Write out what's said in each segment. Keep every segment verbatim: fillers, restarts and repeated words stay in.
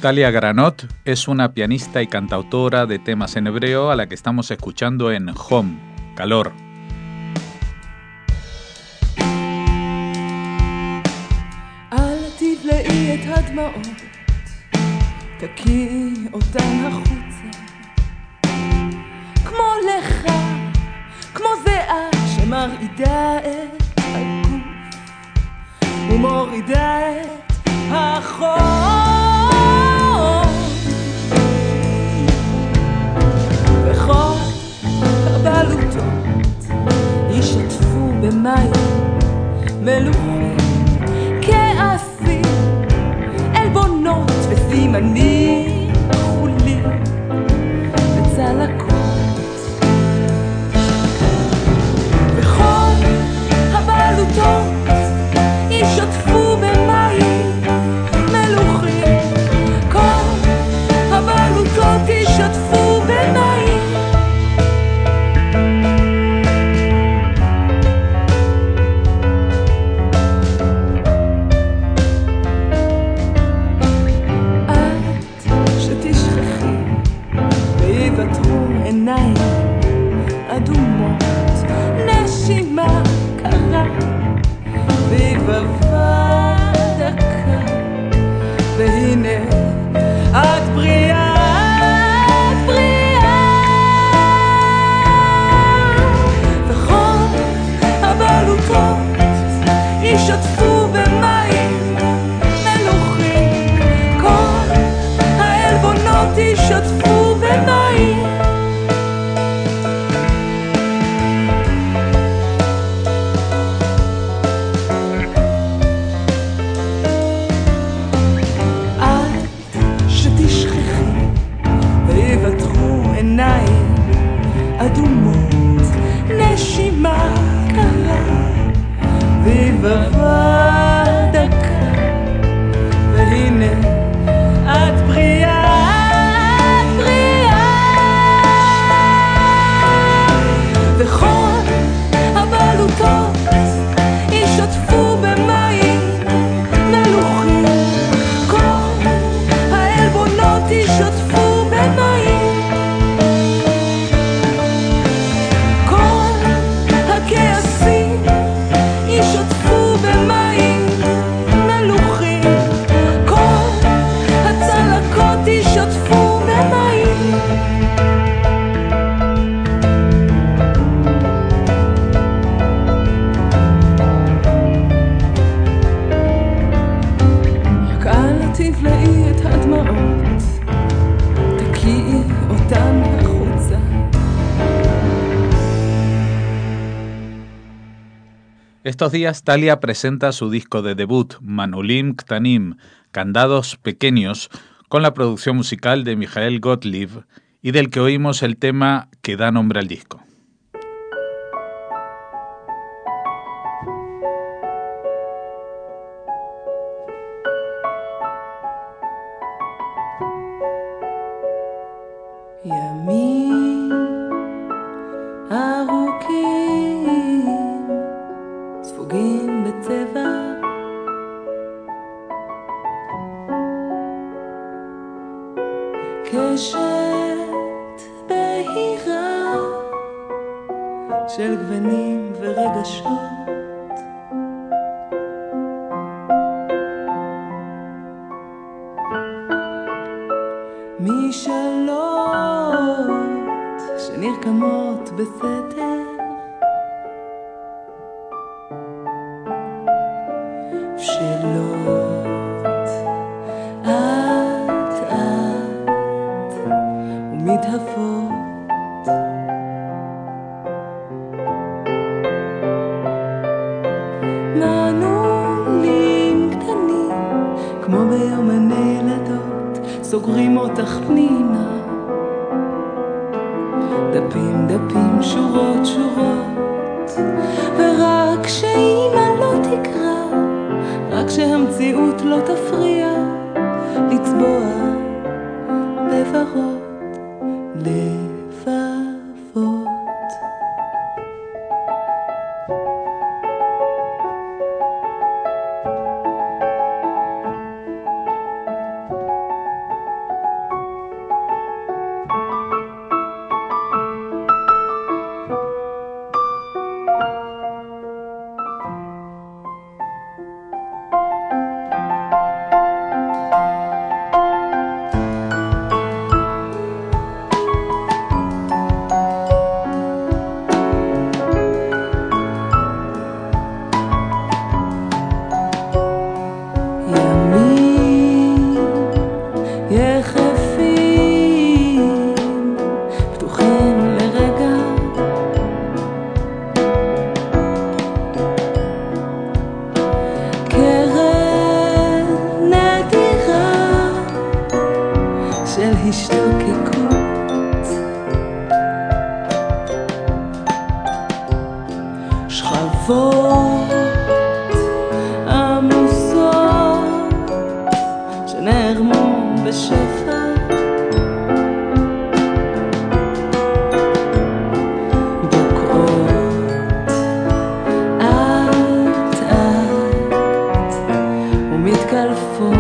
Talia Granot es una pianista y cantautora de temas en hebreo a la que estamos escuchando en Home, Calor. אל תבלעי את הדמעות, תקיעי אותן החוצה, כמו לך, כמו זיעה שמרעידה את הגוף ומורידה את החור. וכל הבלוטות ישתפו במים מלוכים, כעסים, עלבונות וסימנים חולים וצלקות. וכל הבלוטות ישתפו במים מלוכים, כל הבלוטות ישתפו במים. עיניים אדומות, נשימה קרה ויבבה דקה, והנה את בריאה, את בריאה. וכל הבלוטות ישתפו במים מלוכים, כל העלבונות ישתפו במים. אדומות, נשימה קרה ויבבה דקה, והנה את בריאה, את בריאה. וכל הבלוטות ישתפו במים מלוכים, כל העלבונות ישתפו במים. ישתפו במים מלוכים, כל הצלקות ישתפו במים. רק אל תבלעי את הדמעות, תקיעי אותן החוצה. Estos días Talia presenta su disco de debut, Manulim Ktanim, Candados Pequeños, con la producción musical de Mijael Gottlieb y del que oímos el tema que da nombre al disco. ימים ארוכים ספוגים בצבע, קשת בהירה של גוונים ורגשות, משאלות שנרקמות בסתר, שאלות אט אט ומתהפות, מנעולים קטנים כמו ביומני ילדות סוגרים אותך פנימה, דפים דפים שורות שורות, ורק שאמא לא תקרא, רק שהמציאות לא תפריע לצבוע בברות לבבות. אהבות עמוסות שנערמו בשפע בוקעות אט אט ומתקלפות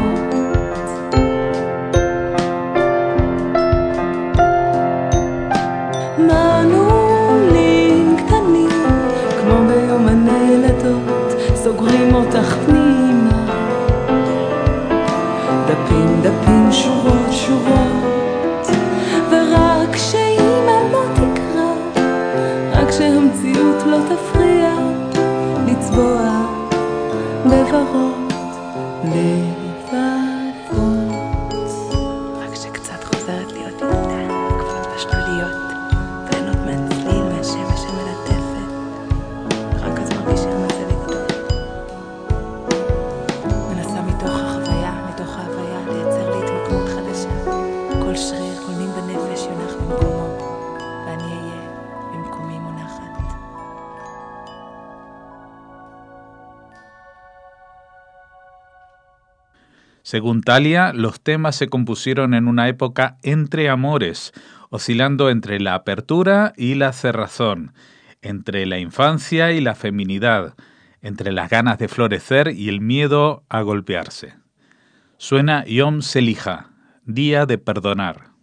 סוגרים אותך פנימה דפים דפים שורות שורות ורק שאימא לא תקרא רק שהמציאות לא תפריע לצבוע בברות לבבות רק שקצת חוזרת להיות ילדה לקפוץ בשלוליות ליהנות מהצליל מהשמש המלטפת רק אז מרגישה Según Thalia, los temas se compusieron en una época entre amores, oscilando entre la apertura y la cerrazón, entre la infancia y la feminidad, entre las ganas de florecer y el miedo a golpearse. Suena Yom Seliha, Día de Perdonar.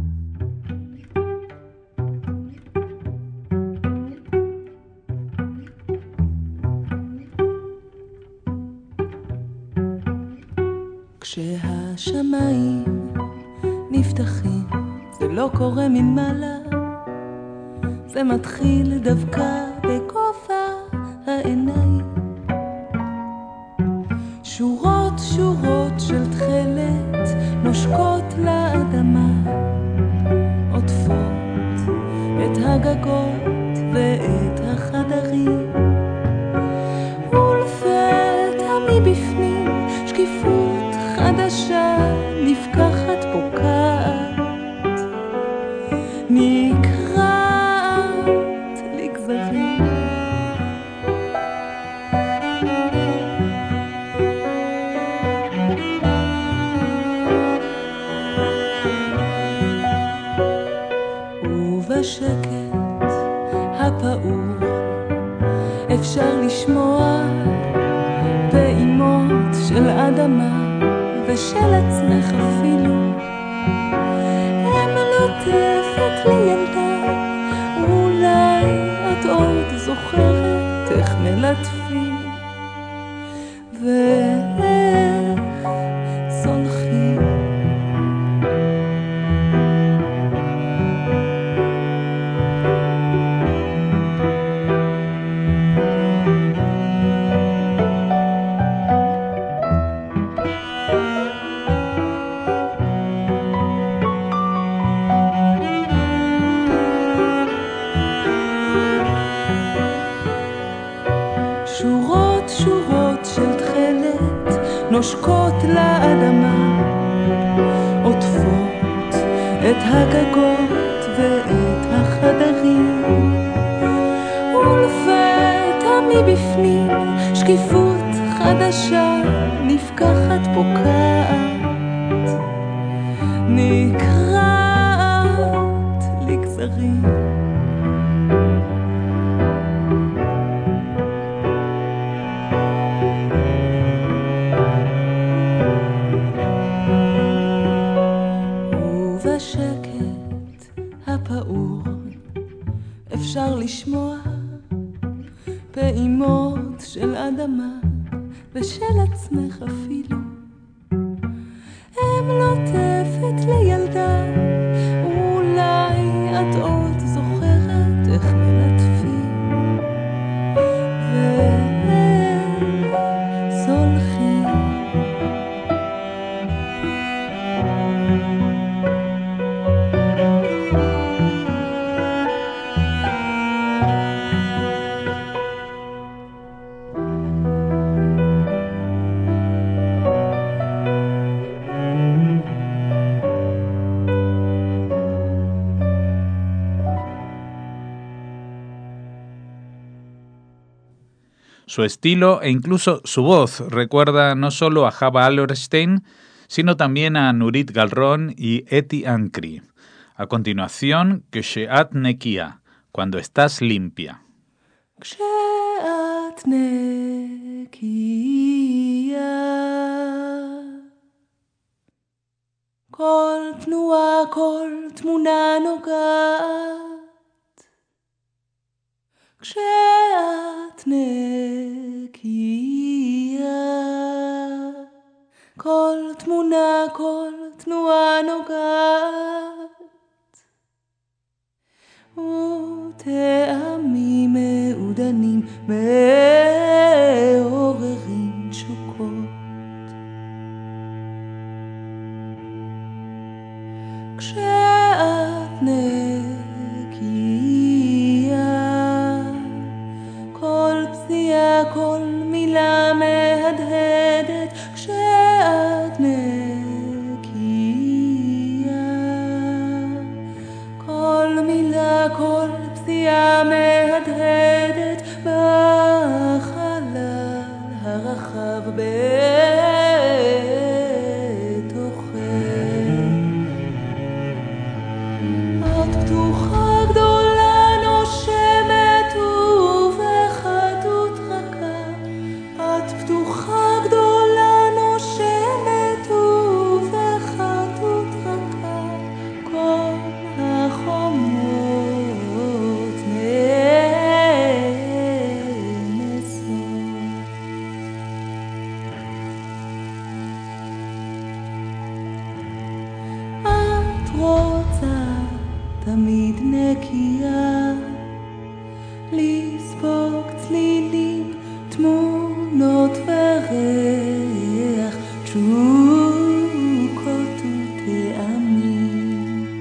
כשהשמיים נפתחים זה לא קורה ממעלה זה מתחיל דווקא בגובה העיניים שורות שורות של תכלת נושקות לאדמה עוטפות את הגגות ואת החדרים ולפתע מבפנים שקיפות חדשה נפקחת פוקעת נקרעת לגזרים ובשקט הפעור אפשר לשמוע פעימות של אדמה ושל עצמך אפילו מלוטפת לילדה אולי את עוד זוכרת איך מלטפים ואיך סולחים נושקות לאדמה עוטפות את הגגות ואת החדרים ולפתע מבפנים שקיפות חדשה נפקחת פוקעת נקרעת לגזרים אפשר לשמוע פעימות של אדמה ושל עצמך אפילו מלוטפת לילדה אולי את עוד זוכרת איך מלטפים ואיך סולחים Su estilo e incluso su voz recuerda no solo a Chava Alberstein, sino también a Nurit Galron y Eti Ankri. A continuación, Ksheat Nekia, cuando estás limpia. Ksheat Nekia Kol tnua, kol tmuna nogat Ksheat Nekia Kol tmuna, kol tnua nogat וטעמים מעודנים מעוררים תשוקות כשאת נקייה כל פסיעה כל מילה מהדהדת כשאת נקייה כל מילה כל פסיעה מהדהדת בחלל הרחב בתוכך את פתוחה גדולה נושמת ובחטות רכה את פתוחה גדולה נושמת ובחטות רכה כל החומות נאנסות את רוצה תמיד נקייה לספוג צלילים תמונות וריח תשוקות וטעמים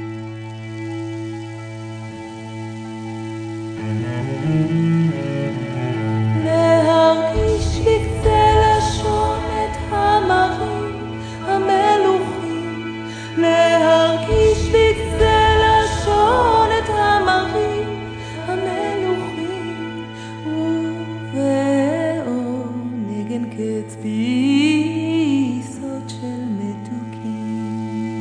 להרגיש בקצה לשון את המרים המלוכים להרגיש בקצה לשון את המרים המלוכים ובעונגן קץ פיסות של מתוקים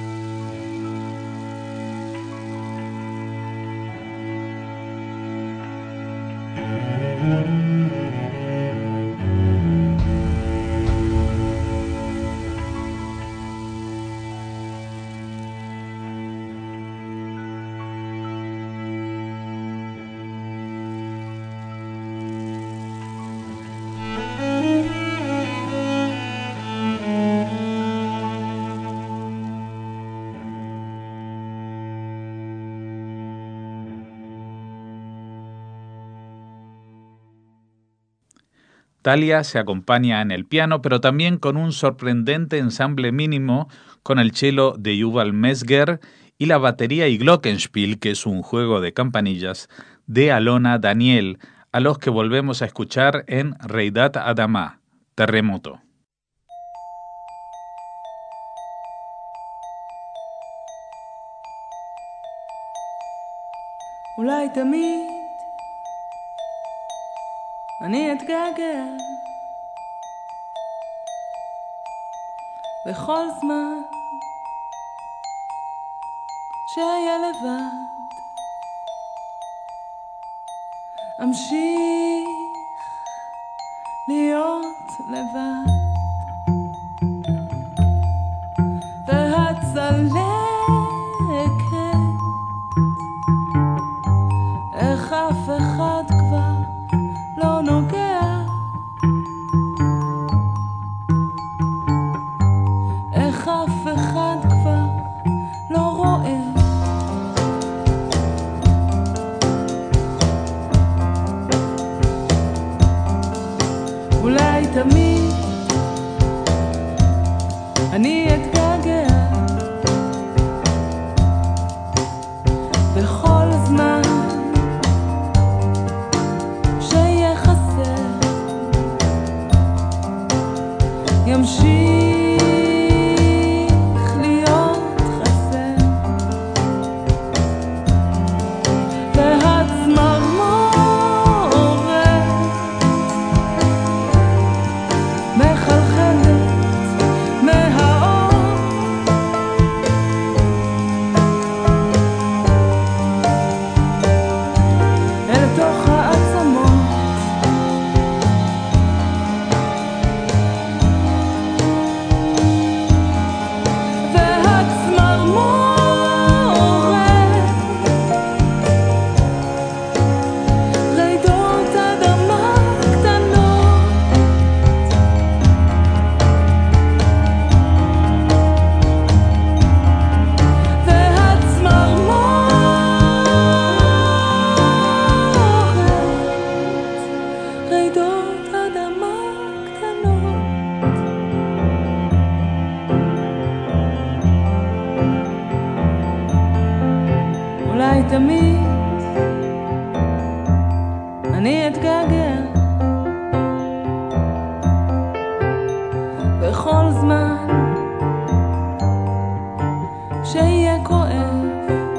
Talia se acompaña en el piano, pero también con un sorprendente ensamble mínimo con el cello de Yuval Mesger y la batería y glockenspiel, que es un juego de campanillas, de Alona Daniel, a los que volvemos a escuchar en Reidat Adama, Terremoto. אולי תמיד אני אתגעגע בכל זמן שאהיה לבד אמשיך להיות לבד והצלקת איך אף אחד כבר לא נוגע איך אף אחד כבר לא רואה אולי תמיד אני אתגעגע בכל זמן ימשיך להיות חסר והצמרמורת רעידות אדמה קטנות. אולי תמיד אני אתגעגע בכל זמן שיהיה כואב,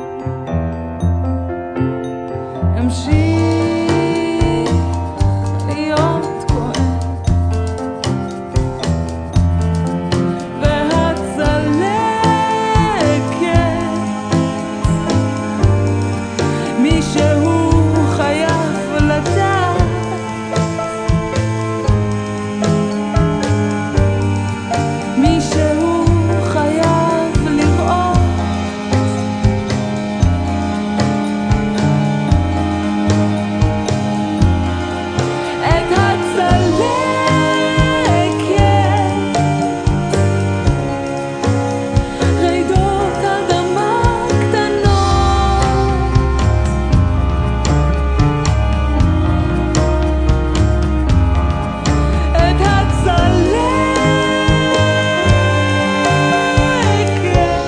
אמשיך להיות כואב, והצלקת מישהו חייב לדעת, מישהו חייב לראות את הצלקת, רעידות אדמה קטנות, את הצלקת,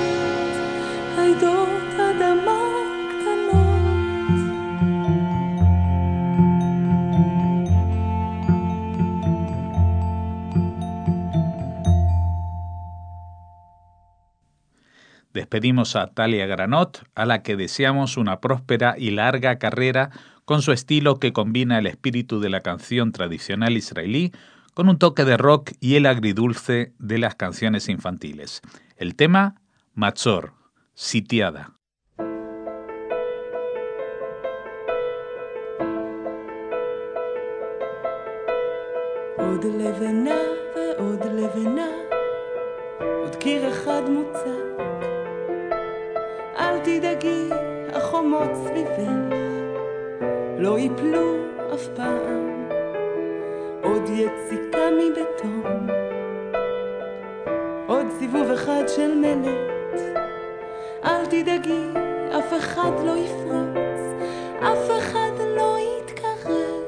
רעידות אדמה קטנות. Despedimos a Talia Granot, a la que deseamos una próspera y larga carrera con su estilo que combina el espíritu de la canción tradicional israelí con un toque de rock y el agridulce de las canciones infantiles. El tema, Matzor, sitiada. עוד לבנה ועוד לבנה, עוד קיר אחד מוצק, אל תדאגי, החומות סביבך לא ייפלו אף פעם, עוד יציקה מבטון, עוד סיבוב אחד של מלט, אל תדאגי, אף אחד לא יפרוץ, אף אחד לא יתקרב,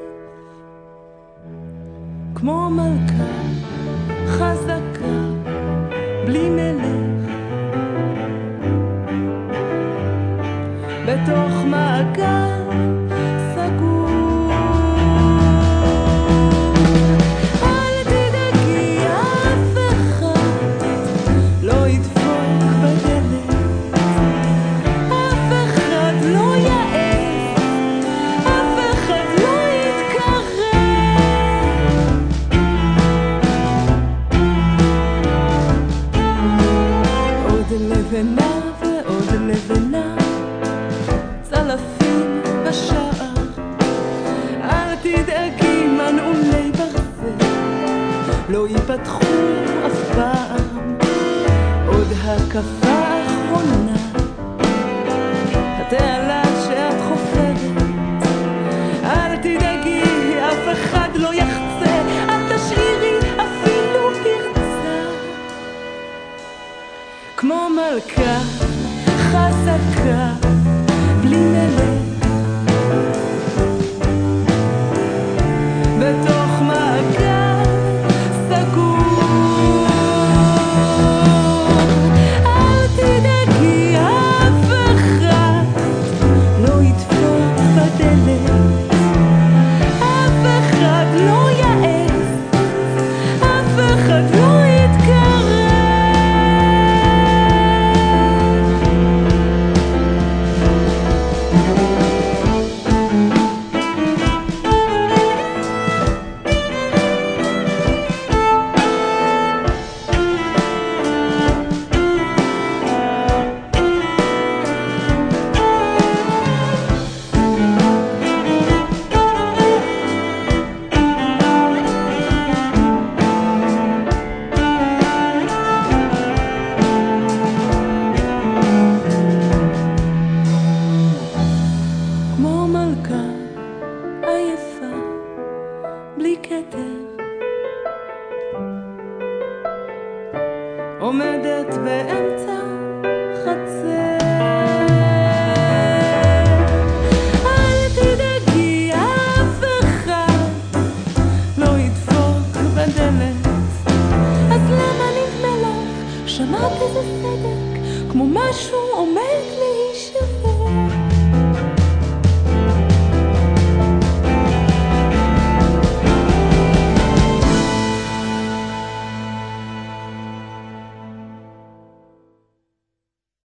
כמו מלכה חזקה בלי מלך, בתוך מעגל סגור, אל תדאגי, אף אחד לא ידפוק בדלת, אף אחד לא יעז, אף אחד לא יתקרב, עוד לבנה ועוד לבנה, צלפים בשער, אל תדאגי, מנעולי ברזל לא ייפתחו אף פעם, עוד הקפה האחרונה, התעלה שאת חופרת, אל תדאגי, אף אחד לא יחצה, אל תשאירי אפילו פרצה, כמו מלכה חזקה בלי מלך, בתוך מעגל סגור, אל תדאגי, אף אחד לא ידפוק בדלת, אף אחד לא יעז, אף אחד לא יתקרב, עומדת באמצע חצר. אל תדאגי, אף אחד משהו עומד לי